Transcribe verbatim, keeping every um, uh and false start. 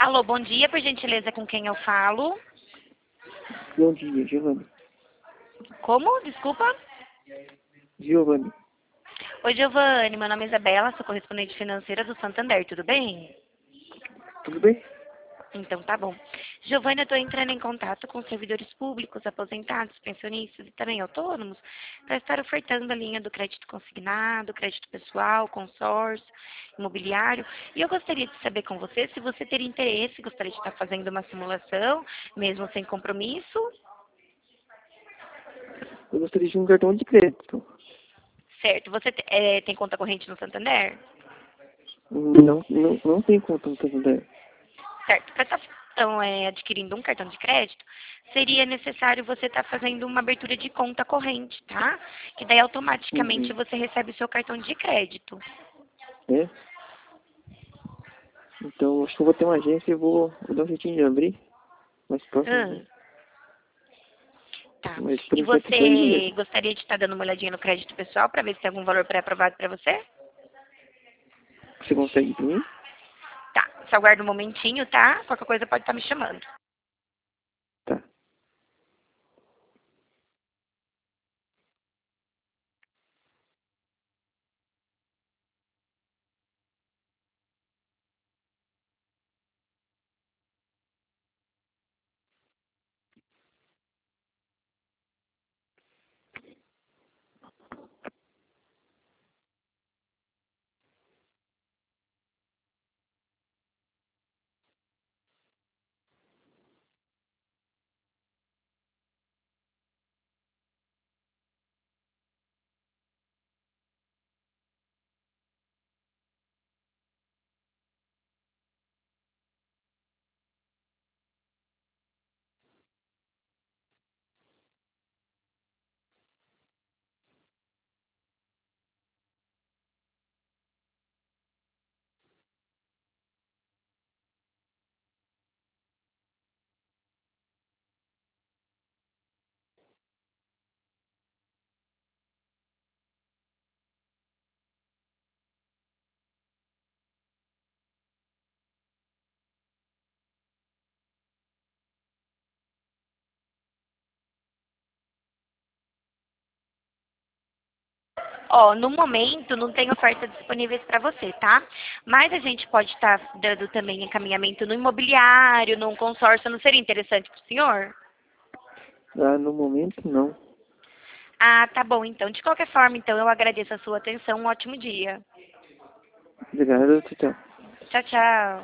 Alô, bom dia, por gentileza, com quem eu falo? Bom dia, Giovanni. Como? Desculpa? Giovanni, Oi, Giovanni, meu nome é Isabela, sou correspondente financeira do Santander, tudo bem? tudo bem? Então tá bom. Giovanni, eu estou entrando em contato com servidores públicos, aposentados, pensionistas e também autônomos para estar ofertando a linha do crédito consignado, crédito pessoal, consórcio, imobiliário. E eu gostaria de saber com você se você teria interesse, gostaria de estar fazendo uma simulação, mesmo sem compromisso. Eu gostaria de um cartão de crédito. Certo, você te- eh, tem conta corrente no Santander? Não, não, não tem conta no Santander. Certo, para estar então, é, adquirindo um cartão de crédito, seria necessário você estar fazendo uma abertura de conta corrente, tá? Que daí automaticamente Uhum. você recebe o seu cartão de crédito. É? Então, acho que eu vou ter uma agência e vou, vou dar um jeitinho de abrir mais próximo Ah, aqui. tá. Mas por E enquanto é só isso você mesmo. gostaria de estar dando uma olhadinha no crédito pessoal para ver se tem algum valor pré-aprovado para você? Você consegue pra mim? Tá, só aguarda um momentinho, tá? Qualquer coisa pode estar me chamando. Tá. Ó, no momento não tem ofertas disponíveis para você, tá? Mas a gente pode estar dando também encaminhamento no imobiliário, num consórcio, não seria interessante para o senhor? Ah, no momento não. Ah, tá bom, então. De qualquer forma, então, eu agradeço a sua atenção. Um ótimo dia. Obrigado, tchau. Tchau, tchau.